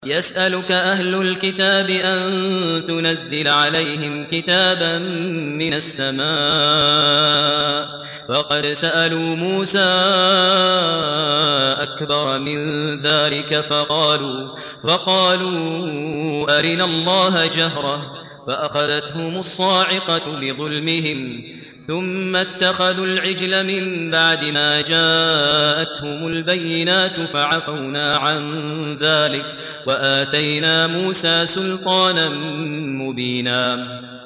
يسألك أهل الكتاب أن تنزل عليهم كتابا من السماء فقد سألوا موسى أكبر من ذلك فقالوا أرنا الله جهرة فأخذتهم الصاعقة بظلمهم ثم اتخذوا العجل من بعد ما جاءتهم البينات فعفونا عن ذلك وآتينا موسى سلطانا مبينا